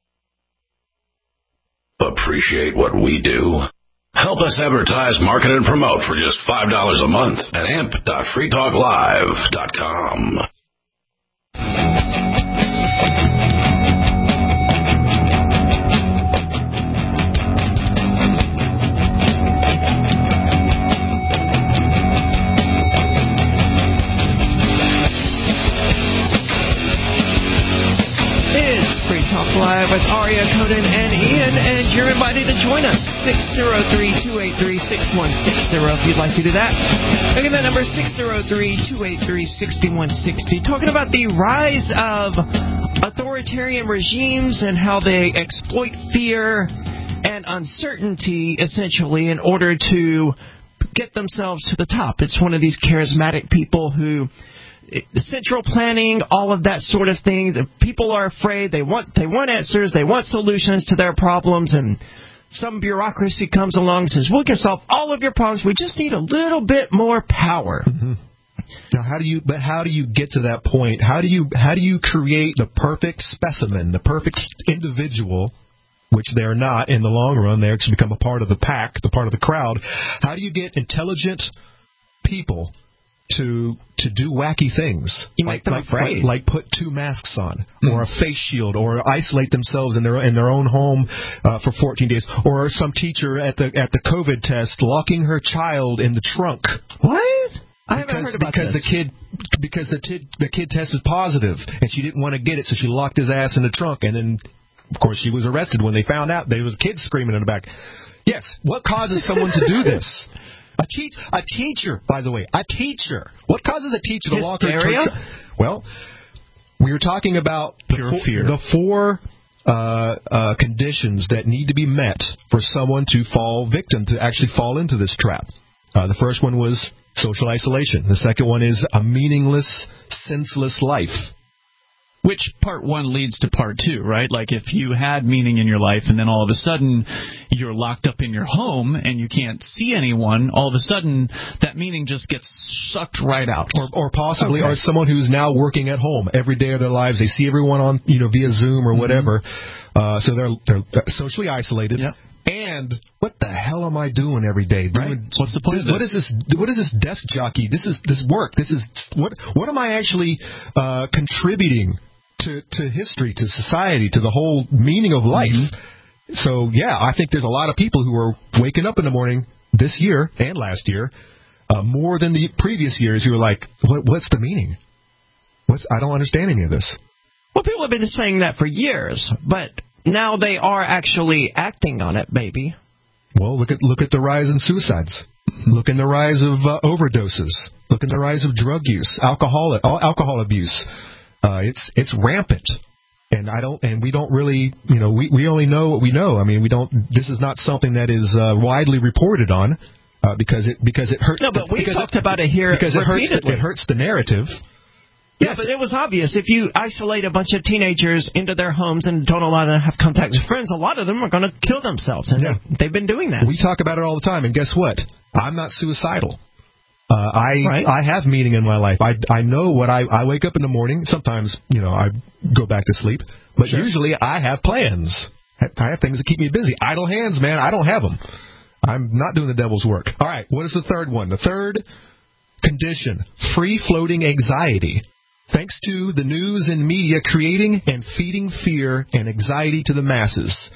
Appreciate what we do? Help us advertise, market, and promote for just five dollars a month at amp dot free talk live dot com. Talk Live with Aria, Conan, and Ian, and you're invited to join us, six oh three, two eight three, six one six oh if you'd like to do that. Again, that number is six oh three, two eight three, six one six oh. Talking about the rise of authoritarian regimes and how they exploit fear and uncertainty, essentially, in order to get themselves to the top. It's one of these charismatic people who... the central planning, all of that sort of thing. The people are afraid. They want they want answers. They want solutions to their problems. And some bureaucracy comes along and says, we can solve all of your problems. We just need a little bit more power. Mm-hmm. Now, how do you? But how do you get to that point? How do you? How do you create the perfect specimen, the perfect individual? Which they're not in the long run. They actually become a part of the pack, the part of the crowd. How do you get intelligent people to to do wacky things, you like make them like, afraid. like like put two masks on, or a face shield, or isolate themselves in their in their own home uh, for fourteen days, or some teacher at the at the COVID test locking her child in the trunk. What? I haven't because, heard about because this. the kid because the kid the kid tested positive and she didn't want to get it, so she locked his ass in the trunk, and then of course she was arrested when they found out there was kids screaming in the back. Yes, what causes someone to do this? A, te- a teacher, by the way, a teacher. What causes a teacher to lock her Hysteria? church? Well, we were talking about the Pure four, fear. the four uh, uh, conditions that need to be met for someone to fall victim, to actually fall into this trap. Uh, the first one was social isolation. The second one is a meaningless, senseless life. Which part one leads to part two, right? Like if you had meaning in your life and then all of a sudden you're locked up in your home and you can't see anyone, all of a sudden that meaning just gets sucked right out. Or, or possibly, okay. or someone who's now working at home every day of their lives. They see everyone on, you know, via Zoom or whatever. Mm-hmm. Uh, so they're, they're socially isolated. Yep. And what the hell am I doing every day? Doing, right. What's the point? What is this? What is this desk jockey? This is this work. This is what? What am I actually uh, contributing to to history, to society, to the whole meaning of life? Mm-hmm. So yeah, I think there's a lot of people who are waking up in the morning this year and last year uh, more than the previous years who are like, what, what's the meaning? What's I don't understand any of this. Well, people have been saying that for years, but now they are actually acting on it, baby. Well, look at look at the rise in suicides. Look in the rise of uh, overdoses. Look in the rise of drug use, alcohol, alcohol abuse. Uh, it's it's rampant. And I don't, and we don't really, you know, we, we only know what we know. I mean, we don't. This is not something that is uh, widely reported on uh, because it because it hurts. No, but we talked it, about it here because repeatedly. it hurts. The, it hurts the narrative. Yeah, Yes. but it was obvious. If you isolate a bunch of teenagers into their homes and don't allow them to have contact with friends, a lot of them are going to kill themselves, and Yeah. they've been doing that. We talk about it all the time, and guess what? I'm not suicidal. Uh, I Right. I have meaning in my life. I I know what I I wake up in the morning. Sometimes you know I go back to sleep, but Sure. usually I have plans. I have things that keep me busy. Idle hands, man. I don't have them. I'm not doing the devil's work. All right. What is the third one? The third condition: free floating anxiety. Thanks to the news and media creating and feeding fear and anxiety to the masses.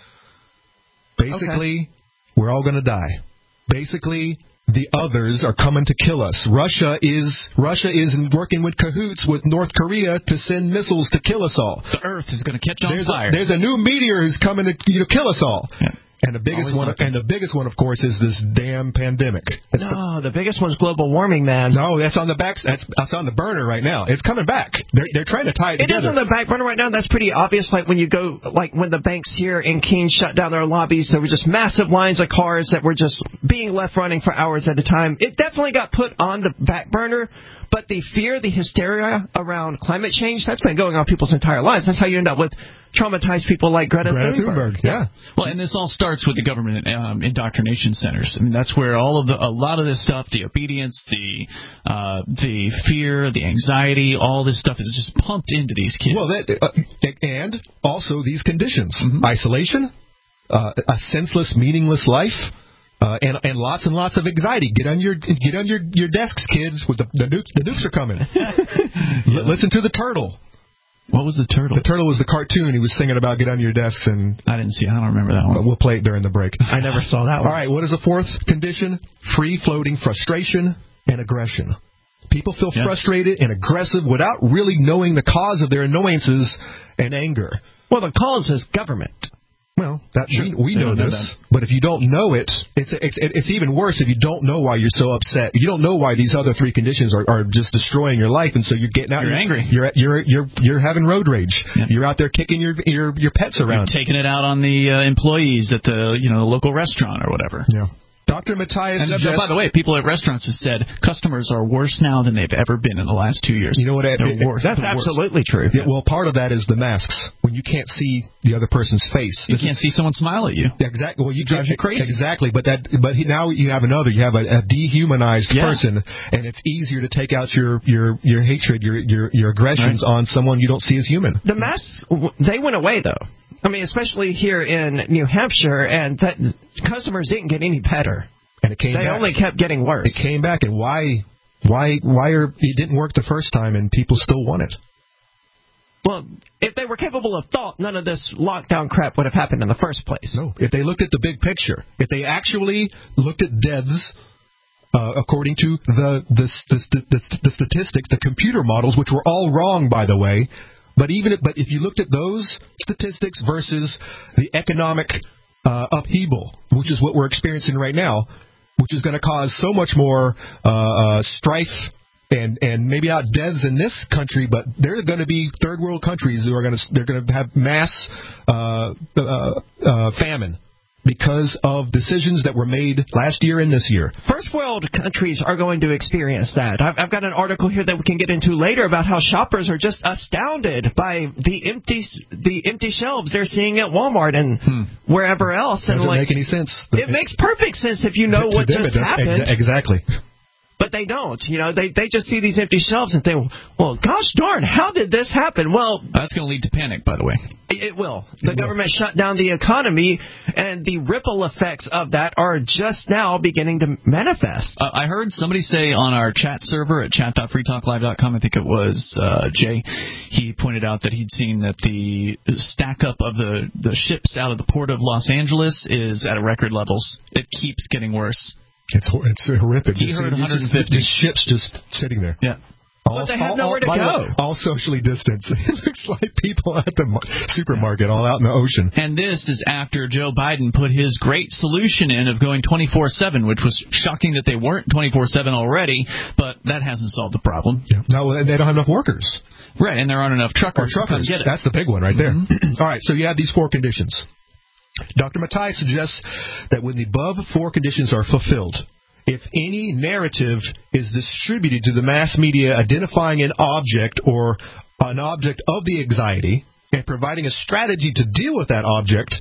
Basically, okay. We're all going to die. Basically, the others are coming to kill us. Russia is Russia is working with cahoots with North Korea to send missiles to kill us all. The Earth is going to catch on there's fire. A, there's a new meteor who's coming to you know, kill us all. Yeah. And the biggest Always one, looking. and the biggest one, of course, is this damn pandemic. That's no, the, the biggest one's global warming, man. No, that's on the back. That's, that's on the burner right now. It's coming back. They're they're trying to tie it, it together. It is on the back burner right now. That's pretty obvious. Like when you go, like when the banks here in Keene shut down their lobbies, there were just massive lines of cars that were just being left running for hours at a time. It definitely got put on the back burner. But the fear, the hysteria around climate change, that's been going on people's entire lives. That's how you end up with traumatized people like Greta, Greta Thunberg. Thunberg. Yeah. Well, and this all starts with the government um, indoctrination centers. I mean, that's where all of the, a lot of this stuff, the obedience, the uh, the fear, the anxiety, all this stuff is just pumped into these kids. Well, that, uh, and also these conditions: mm-hmm. isolation, uh, a senseless, meaningless life. Uh, and and lots and lots of anxiety. Get on your get on your, your desks, kids. With the the nukes, the nukes are coming. L- listen to the turtle. What was the turtle? The turtle was the cartoon. He was singing about get on your desks, and I didn't see. I don't remember that one. We'll play it during the break. I never saw that one. All right. What is the fourth condition? Free floating frustration and aggression. People feel yes. frustrated and aggressive without really knowing the cause of their annoyances and anger. Well, the cause is government. Well, that, sure. we, we know this, know but if you don't know it, it's, it's it's even worse if you don't know why you're so upset. You don't know why these other three conditions are, are just destroying your life, and so you're getting out. You're, you're angry. You're you're you're you're having road rage. Yeah. You're out there kicking your your your pets around. You're taking it out on the uh, employees at the you know the local restaurant or whatever. Yeah. Doctor Matthias and suggests... by the way, people at restaurants have said customers are worse now than they've ever been in the last two years. You know what? It, it, worse. That's absolutely true. Yeah, well, part of that is the masks. When you can't see the other person's face. You can't is, see someone smile at you. Exactly. Well, you drives you crazy. Exactly. But that. But he, now you have another. You have a, a dehumanized yeah. person, and it's easier to take out your your, your hatred, your your your aggressions right. on someone you don't see as human. The masks, they went away though. I mean, especially here in New Hampshire, and that customers didn't get any better. And it came they back. only kept getting worse. It came back, and why, why, why are it didn't work the first time, and people still want it? Well, if they were capable of thought, none of this lockdown crap would have happened in the first place. No, if they looked at the big picture, if they actually looked at deaths uh, according to the the, the the the statistics, the computer models, which were all wrong, by the way. But even if, but if you looked at those statistics versus the economic uh, upheaval, which is what we're experiencing right now, which is going to cause so much more uh, uh, strife and and maybe out deaths in this country, but there are going to be third world countries who are going to they're going to have mass uh, uh, uh, famine because of decisions that were made last year and this year. First world countries are going to experience that. I've, I've got an article here that we can get into later about how shoppers are just astounded by the empty the empty shelves they're seeing at Walmart and hmm. wherever else. Doesn't and like, make any sense. It, it makes perfect sense if you know what just happened. Exa- exactly. But they don't. You know, they they just see these empty shelves and think, well, gosh darn, how did this happen? Well, that's going to lead to panic, by the way. It will. The it government will. shut down the economy, and the ripple effects of that are just now beginning to manifest. Uh, I heard somebody say on our chat server at chat dot free talk live dot com, I think it was uh, Jay, he pointed out that he'd seen that the stack up of the, the ships out of the port of Los Angeles is at a record levels. It keeps getting worse. It's it's horrific. He just, heard one hundred fifty. Just, just ships just sitting there. Yeah. All, but they have all, nowhere to all, go. Way, all socially distanced. It looks like people at the supermarket all out in the ocean. And this is after Joe Biden put his great solution in of going twenty-four seven, which was shocking that they weren't twenty-four seven already, but that hasn't solved the problem. Yeah. No, they don't have enough workers. Right, and there aren't enough truckers. Or truckers. That's the big one right there. Mm-hmm. All right, so you have these four conditions. Doctor Matai suggests that when the above four conditions are fulfilled, if any narrative is distributed to the mass media identifying an object or an object of the anxiety and providing a strategy to deal with that object,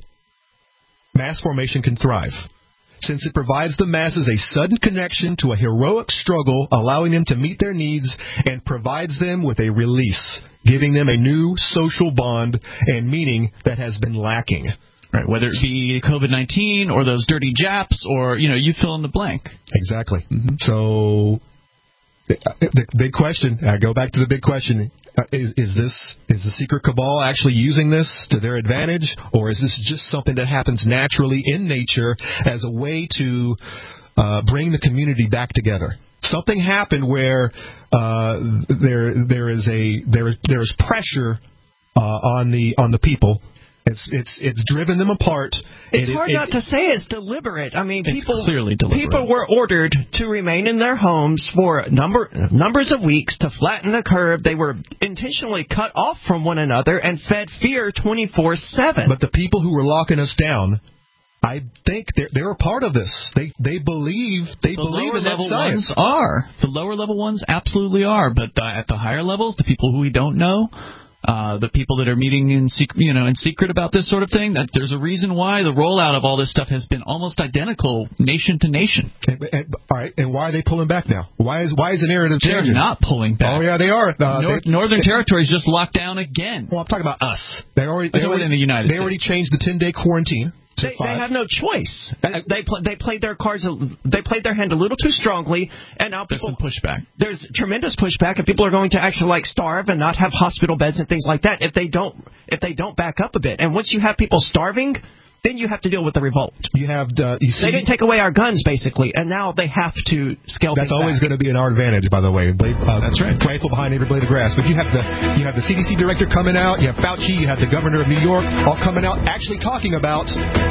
mass formation can thrive. Since it provides the masses a sudden connection to a heroic struggle, allowing them to meet their needs, and provides them with a release, giving them a new social bond and meaning that has been lacking. Right, whether it be COVID nineteen or those dirty Japs or, you know, you fill in the blank. Exactly. Mm-hmm. So the, the big question, I go back to the big question, uh, is, is this, is the secret cabal actually using this to their advantage, or is this just something that happens naturally in nature as a way to uh, bring the community back together? Something happened where uh, there there is a there is there is pressure uh, on the on the people. It's it's it's driven them apart. It's it, hard it, not it, to say it's deliberate. I mean, it's people clearly deliberate. People were ordered to remain in their homes for number numbers of weeks to flatten the curve. They were intentionally cut off from one another and fed fear twenty-four seven. But the people who were locking us down, I think they're they're a part of this. They they believe they the believe lower in that level science. Ones are the lower level ones absolutely are, but the, at the higher levels, the people who we don't know. Uh, the people that are meeting in secret, you know, in secret about this sort of thing, that there's a reason why the rollout of all this stuff has been almost identical nation to nation. And, and, all right, and why are they pulling back now? Why is why is the narrative changing? They're not pulling back. Oh yeah, they are. Uh, North, they, Northern they, Territory is just locked down again. Well, I'm talking about us. They already they already, in the United they States. already changed the ten day quarantine. They, they have no choice. They play, they played their cards. They played their hand a little too strongly, and now people, there's some pushback. There's tremendous pushback, and people are going to actually like starve and not have hospital beds and things like that if they don't if they don't back up a bit. And once you have people starving, then you have to deal with the revolt. You have uh, you see, they didn't take away our guns basically, and now they have to scale. That's things always back. going to be in our advantage, by the way. Blade, uh, that's right. Rifle behind every blade of grass. But you have the you have the C D C director coming out. You have Fauci. You have the governor of New York all coming out, actually talking about.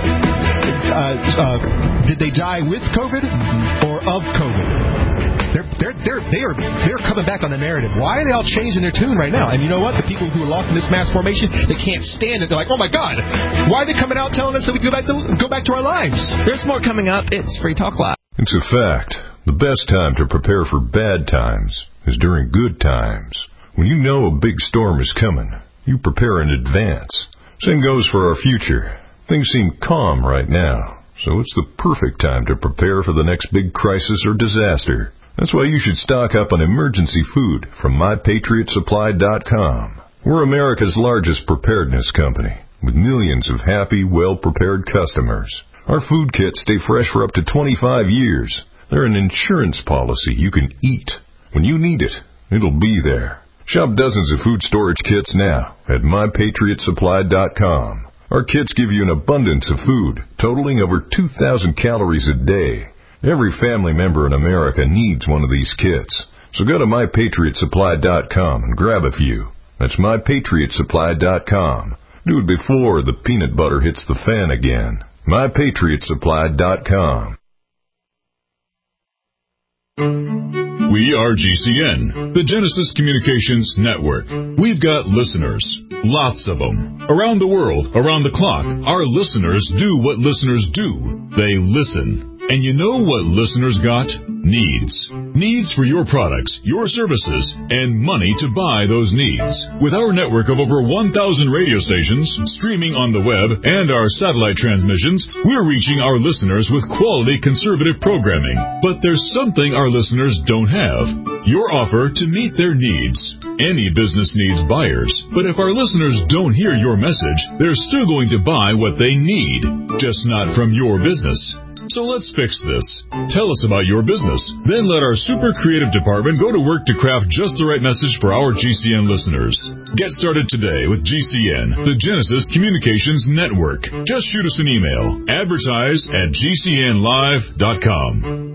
Uh, uh, did they die with COVID or of COVID? They're they're they're they're they're coming back on the narrative. Why are they all changing their tune right now? And you know what? The people who are locked in this mass formation, they can't stand it. They're like, oh my God, why are they coming out telling us that we can go back to go back to our lives? There's more coming up. It's Free Talk Live. It's a fact. The best time to prepare for bad times is during good times. When you know a big storm is coming, you prepare in advance. Same goes for our future. Things seem calm right now, so it's the perfect time to prepare for the next big crisis or disaster. That's why you should stock up on emergency food from my patriot supply dot com. We're America's largest preparedness company, with millions of happy, well-prepared customers. Our food kits stay fresh for up to twenty-five years. They're an insurance policy you can eat. When you need it, it'll be there. Shop dozens of food storage kits now at my patriot supply dot com. Our kits give you an abundance of food, totaling over two thousand calories a day. Every family member in America needs one of these kits. So go to my patriot supply dot com and grab a few. That's my patriot supply dot com. Do it before the peanut butter hits the fan again. my patriot supply dot com. We are G C N, the Genesis Communications Network. We've got listeners, lots of them. Around the world, around the clock, our listeners do what listeners do. They listen. And you know what listeners got? Needs. Needs for your products, your services, and money to buy those needs. With our network of over one thousand radio stations, streaming on the web, and our satellite transmissions, we're reaching our listeners with quality conservative programming. But there's something our listeners don't have. Your offer to meet their needs. Any business needs buyers, but if our listeners don't hear your message, they're still going to buy what they need, just not from your business. So let's fix this. Tell us about your business. Then let our super creative department go to work to craft just the right message for our G C N listeners. Get started today with G C N, the Genesis Communications Network. Just shoot us an email. Advertise at G C N live dot com.